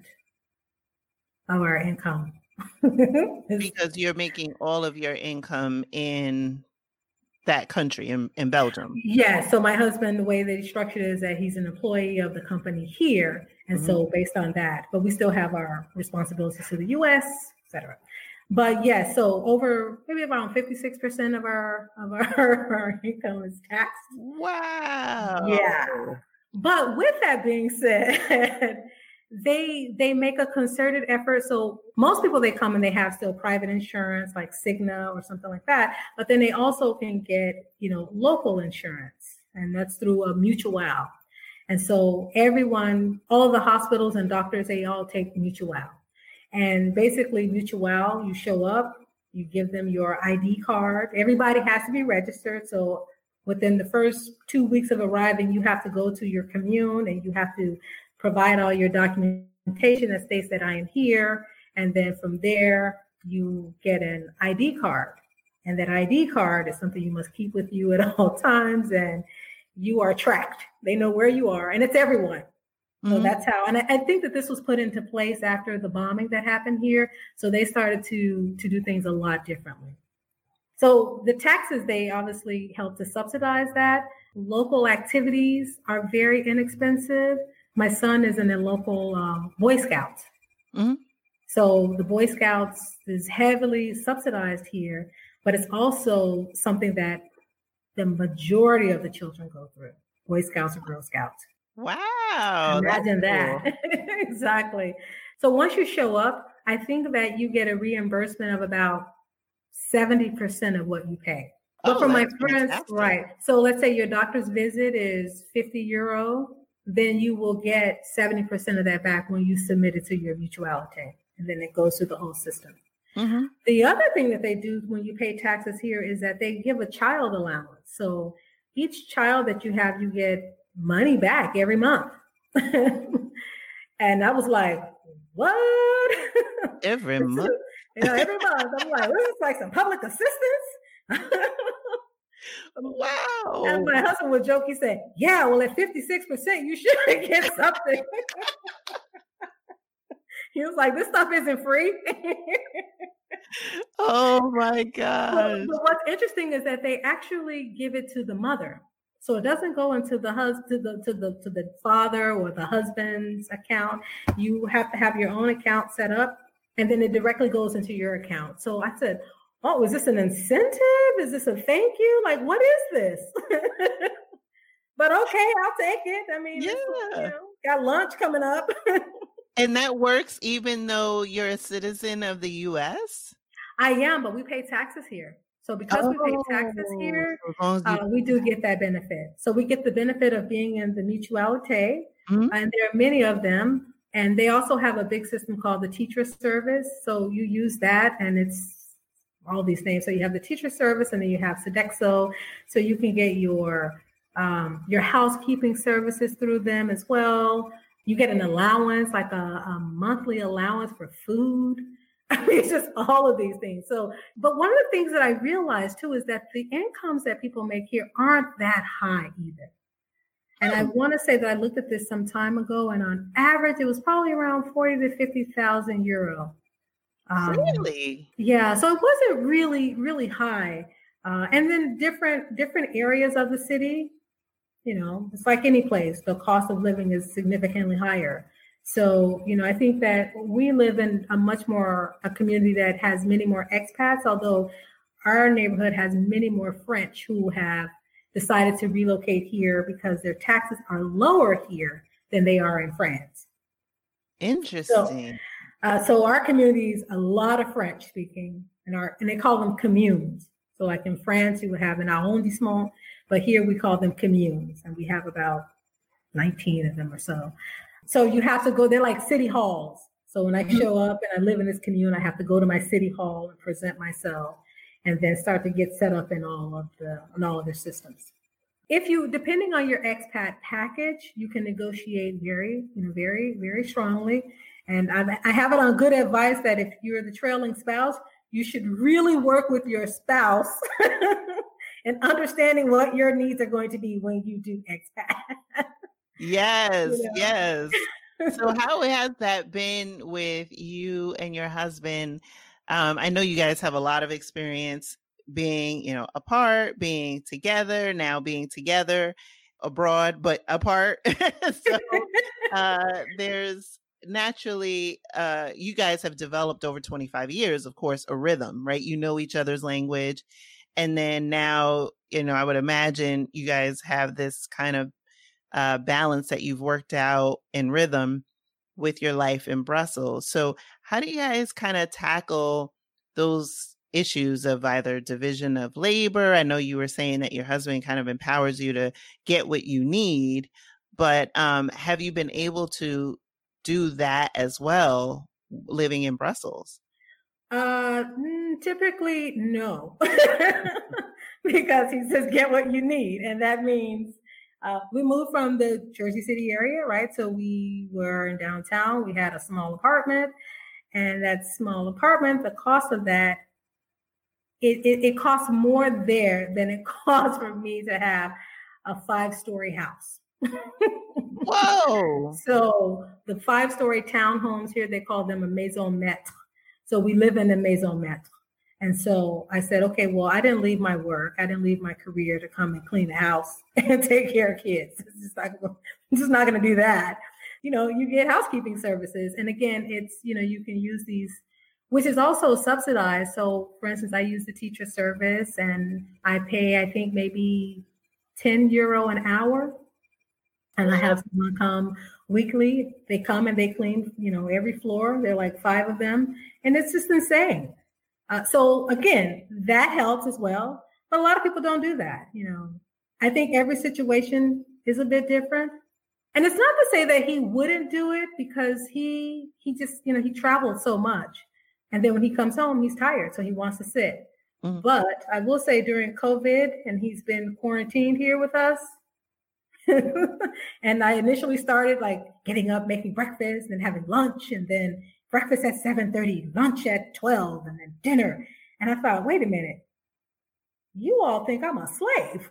of our income. Because you're making all of your income in that country, in, in Belgium. Yeah, so my husband, the way that he structured it is that he's an employee of the company here. And mm-hmm. so based on that, but we still have our responsibilities to the U S, et cetera. But yeah, so over maybe around fifty-six percent of our of our, our income is taxed. Wow. Yeah. But with that being said, they they make a concerted effort. So most people, they come and they have still private insurance like Cigna or something like that. But then they also can get, you know, local insurance, and that's through a mutual. And so everyone, all the hospitals and doctors, they all take mutual. And basically mutual, you show up, you give them your I D card. Everybody has to be registered. So within the first two weeks of arriving, you have to go to your commune and you have to provide all your documentation that states that I am here. And then from there, you get an I D card. And that I D card is something you must keep with you at all times. And you are tracked. They know where you are. And it's everyone. So mm-hmm. that's how, and I, I think that this was put into place after the bombing that happened here. So they started to, to do things a lot differently. So the taxes, they obviously help to subsidize that. Local activities are very inexpensive. My son is in a local um, Boy Scouts. Mm-hmm. So the Boy Scouts is heavily subsidized here, but it's also something that the majority of the children go through. Boy Scouts or Girl Scouts. Wow. Imagine that. Cool. Exactly. So once you show up, I think that you get a reimbursement of about seventy percent of what you pay. But Oh, for my that's friends, fantastic. right. So let's say your doctor's visit is fifty euro, then you will get seventy percent of that back when you submit it to your mutuality. And then it goes through the whole system. Mm-hmm. The other thing that they do when you pay taxes here is that they give a child allowance. So each child that you have, you get money back every month. And I was like, what? Every month? You know, every month. I'm like, this is like some public assistance. Wow. And my husband would joke, he said, yeah, well, at fifty-six percent, you should get something. He was like, this stuff isn't free. Oh my But, gosh. but what's interesting is that they actually give it to the mother. So it doesn't go into the hus- to the to the to the father or the husband's account. You have to have your own account set up, and then it directly goes into your account. So I said, oh, is this an incentive? Is this a thank you? Like, what is this? But okay, I'll take it. I mean, Yeah. it's, you know, got lunch coming up. And that works even though you're a citizen of the U S? I am, but we pay taxes here. So because we pay taxes Oh, here, so as long as you- uh, we do get that benefit. So we get the benefit of being in the mutuality, Mhm. and there are many of them. And they also have a big system called the teacher service. So you use that, and it's all these things. So you have the teacher service, and then you have Sodexo. So you can get your um, your housekeeping services through them as well. You get an allowance, like a, a monthly allowance for food. I mean, it's just all of these things. So, but one of the things that I realized too is that the incomes that people make here aren't that high either. And I want to say that I looked at this some time ago, and on average, it was probably around forty to fifty thousand euro. Um, Really? Yeah, so it wasn't really, really high. Uh, and then different different areas of the city, you know, it's like any place, the cost of living is significantly higher. So, you know, I think that we live in a much more, a community that has many more expats, although our neighborhood has many more French who have decided to relocate here because their taxes are lower here than they are in France. Interesting. So, uh, so our community is a lot of French speaking, and our and they call them communes. So like in France, you would have an arrondissement, but here we call them communes, and we have about nineteen of them or so. So you have to go, they're like city halls. So when I show up and I live in this commune, I have to go to my city hall and present myself, and then start to get set up in all of the in all of their systems. If you, depending on your expat package, you can negotiate very, you know, very, very strongly. And I, I have it on good advice that if you're the trailing spouse, you should really work with your spouse and understanding what your needs are going to be when you do expat. Yes, You know? yes. So how has that been with you and your husband? Um, I know you guys have a lot of experience being, you know, apart, being together, now being together, abroad, but apart. So uh, there's naturally, uh, you guys have developed over twenty-five years, of course, a rhythm, right? You know each other's language. And then now, you know, I would imagine you guys have this kind of uh, balance that you've worked out in rhythm with your life in Brussels. So how do you guys kind of tackle those issues of either division of labor? I know you were saying that your husband kind of empowers you to get what you need, but um, have you been able to do that as well living in Brussels? Uh, typically, no, because he says get what you need. And that means uh, we moved from the Jersey City area, right? So we were in downtown. We had a small apartment, and that small apartment, the cost of that, it, it, it costs more there than it costs for me to have a five-story house. Whoa. So the five-story townhomes here, they call them a maison maître. So we live in a maison maître. And so I said, okay, well, I didn't leave my work. I didn't leave my career to come and clean the house and take care of kids. It's just not, I'm just not going to do that. You know, you get housekeeping services. And again, it's, you know, you can use these, which is also subsidized. So for instance, I use the teacher service and I pay, I think maybe ten euro an hour. And I have someone come weekly. They come and they clean, you know, every floor. There are like five of them. And it's just insane. Uh, so again, that helps as well. But a lot of people don't do that. You know, I think every situation is a bit different. And it's not to say that he wouldn't do it, because he he just, you know, he traveled so much. And then when he comes home, he's tired. So he wants to sit. Mm-hmm. But I will say during COVID, and he's been quarantined here with us. And I initially started like getting up, making breakfast and having lunch, and then breakfast at seven thirty, lunch at twelve, and then dinner. And I thought, wait a minute, you all think I'm a slave.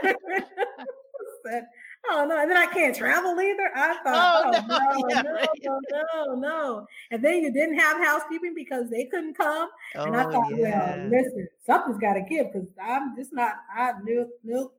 Said, oh no, and then I can't travel either. I thought, oh, oh no, no, yeah, no, right. no, no, no. And then you didn't have housekeeping because they couldn't come. Oh, and I thought, yeah. well, listen, something's got to give, because I'm just not, I knew, nope.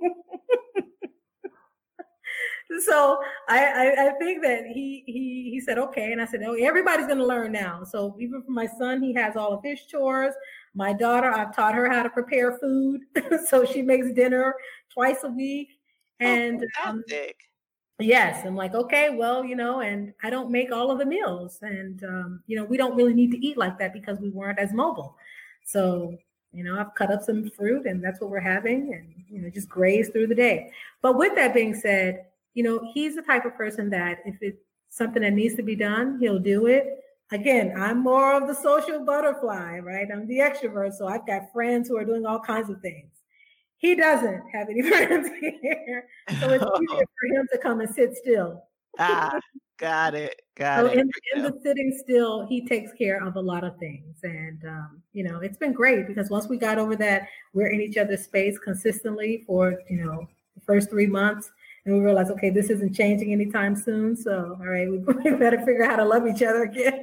So I, I, I think that he he he said, okay. And I said, oh, everybody's going to learn now. So even for my son, he has all of his chores. My daughter, I've taught her how to prepare food. So she makes dinner twice a week. And oh, um, yes, I'm like, okay, well, you know, and I don't make all of the meals. And, um, you know, we don't really need to eat like that because we weren't as mobile. So, you know, I've cut up some fruit and that's what we're having, and, you know, just graze through the day. But with that being said, you know, he's the type of person that if it's something that needs to be done, he'll do it. Again, I'm more of the social butterfly, right? I'm the extrovert. So I've got friends who are doing all kinds of things. He doesn't have any friends here. So it's easier for him to come and sit still. Ah, got it. Got so it. In, in the sitting still, he takes care of a lot of things. And, um, you know, it's been great because once we got over that, we're in each other's space consistently for, you know, the first three months. And we realized, okay, this isn't changing anytime soon. So, all right, we better figure out how to love each other again.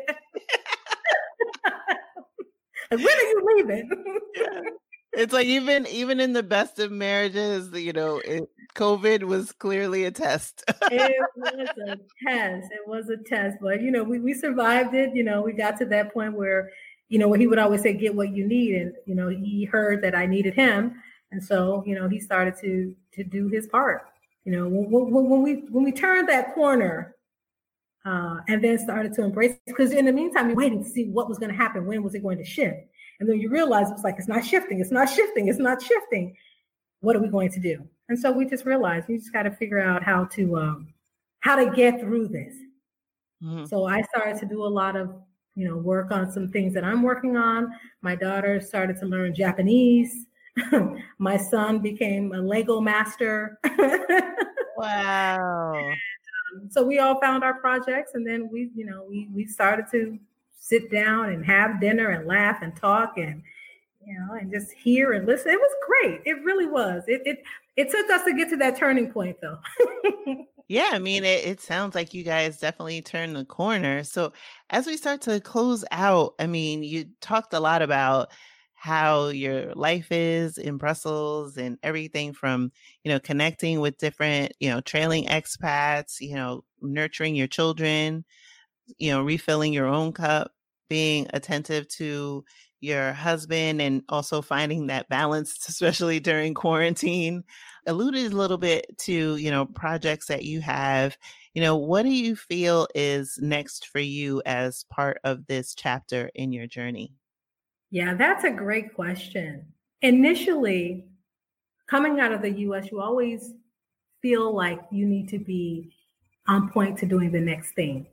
Like, when are you leaving? Yeah. It's like even even in the best of marriages, you know, it, COVID was clearly a test. It was a test. It was a test. But, you know, we, we survived it. You know, we got to that point where, you know, he would always say, get what you need. And, you know, he heard that I needed him. And so, you know, he started to to do his part. You know, when, when we when we turned that corner uh, and then started to embrace it, because in the meantime, you're waiting to see what was going to happen. When was it going to shift? And then you realize it was like, it's not shifting. It's not shifting. It's not shifting. What are we going to do? And so we just realized we just got to figure out how to um, how to get through this. Mm-hmm. So I started to do a lot of, you know, work on some things that I'm working on. My daughter started to learn Japanese. My son became a Lego master. Wow. And, um, so we all found our projects, and then we, you know, we we started to sit down and have dinner and laugh and talk and, you know, and just hear and listen. It was great. It really was. It it it took us to get to that turning point, though. Yeah, I mean, it, it sounds like you guys definitely turned the corner. So as we start to close out, I mean, you talked a lot about how your life is in Brussels and everything from, you know, connecting with different, you know, trailing expats, you know, nurturing your children, you know, refilling your own cup, being attentive to your husband, and also finding that balance, especially during quarantine. Alluded a little bit to, you know, projects that you have. You know, what do you feel is next for you as part of this chapter in your journey? Yeah, that's a great question. Initially, coming out of the U S, you always feel like you need to be on point to doing the next thing.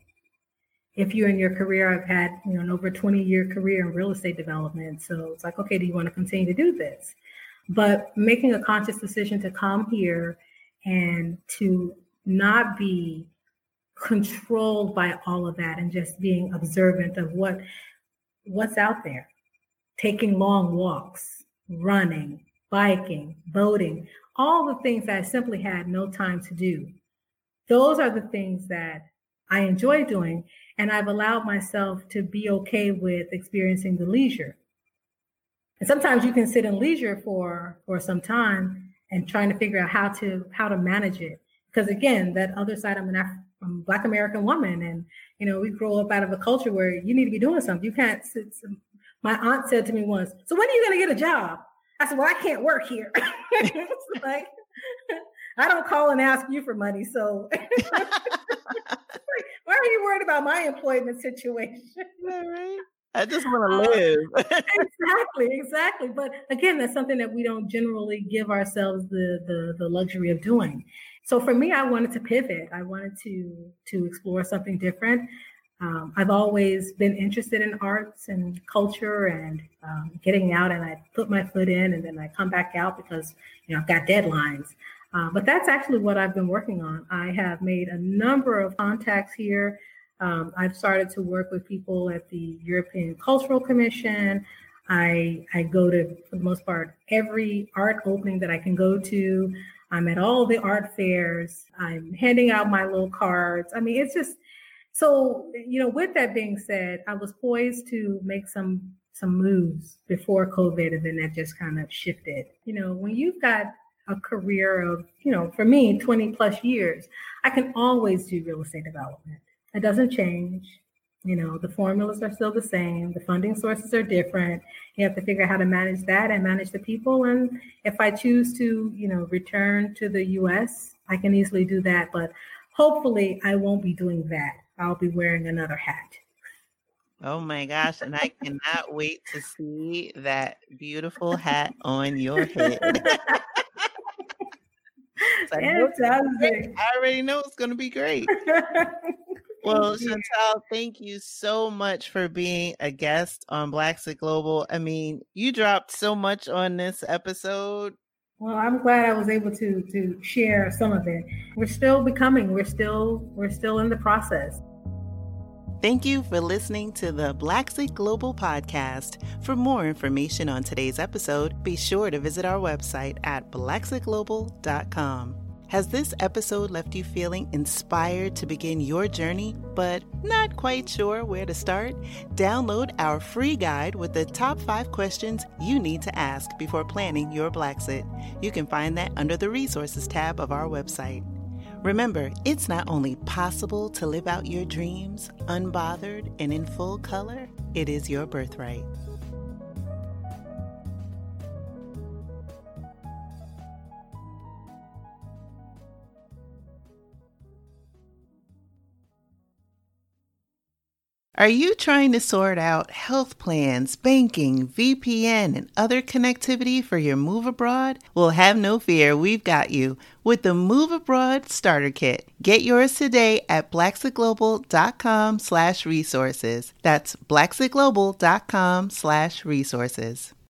If you're in your career, I've had, you know, an over twenty year career in real estate development. So it's like, okay, do you want to continue to do this? But making a conscious decision to come here and to not be controlled by all of that and just being observant of what what's out there. Taking long walks, running, biking, boating, all the things that I simply had no time to do. Those are the things that I enjoy doing, and I've allowed myself to be okay with experiencing the leisure. And sometimes you can sit in leisure for, for some time and trying to figure out how to how to manage it. Because again, that other side, I'm an Af- I'm a Black American woman, and you know, we grow up out of a culture where you need to be doing something. You can't sit. My aunt said to me once, "So when are you going to get a job?" I said, "Well, I can't work here." It's like, I don't call and ask you for money. So why are you worried about my employment situation? Yeah, right. I just want to live. Uh, exactly, exactly. But again, that's something that we don't generally give ourselves the, the the luxury of doing. So for me, I wanted to pivot. I wanted to to explore something different. Um, I've always been interested in arts and culture and um, getting out, and I put my foot in, and then I come back out because you know I've got deadlines. Uh, but that's actually what I've been working on. I have made a number of contacts here. Um, I've started to work with people at the European Cultural Commission. I I go to, for the most part, every art opening that I can go to. I'm at all the art fairs. I'm handing out my little cards. I mean, it's just, so, you know, with that being said, I was poised to make some some moves before COVID, and then that just kind of shifted. You know, when you've got a career of, you know, for me, twenty plus years, I can always do real estate development. It doesn't change. You know, the formulas are still the same. The funding sources are different. You have to figure out how to manage that and manage the people. And if I choose to, you know, return to the U S, I can easily do that. But hopefully I won't be doing that. I'll be wearing another hat. Oh my gosh. And I cannot wait to see that beautiful hat on your head. I, I already know it's going to be great. Well, Chantal, thank you so much for being a guest on Blaxic Global. I mean, you dropped so much on this episode. Well, I'm glad I was able to to share some of it. We're still becoming, we're still, we're still in the process. Thank you for listening to the Blaxic Global Podcast. For more information on today's episode, be sure to visit our website at blaxic global dot com. Has this episode left you feeling inspired to begin your journey, but not quite sure where to start? Download our free guide with the top five questions you need to ask before planning your Blaxit. You can find that under the resources tab of our website. Remember, it's not only possible to live out your dreams unbothered and in full color, it is your birthright. Are you trying to sort out health plans, banking, V P N, and other connectivity for your move abroad? Well, have no fear, we've got you with the Move Abroad Starter Kit. Get yours today at blaxic global dot com slash resources. That's blaxic global dot com slash resources.